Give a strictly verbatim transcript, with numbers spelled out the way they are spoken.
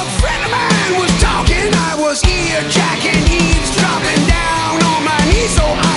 A friend of mine was talking, I was ear jacking, eavesdropping down on my knees, so I